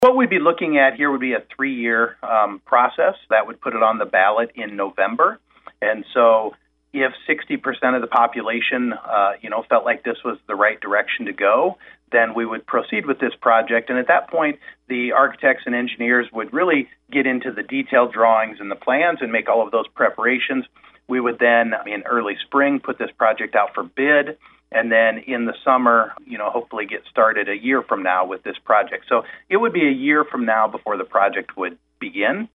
What we'd be looking at here would be a 3-year process that would put it on the ballot in November. And so if 60% of the population, felt like this was the right direction to go, then we would proceed with this project. And at that point, the architects and engineers would really get into the detailed drawings and the plans and make all of those preparations. We would then, in early spring, put this project out for bid, and then in the summer, hopefully get started a year from now with this project. So it would be a year from now before the project would begin.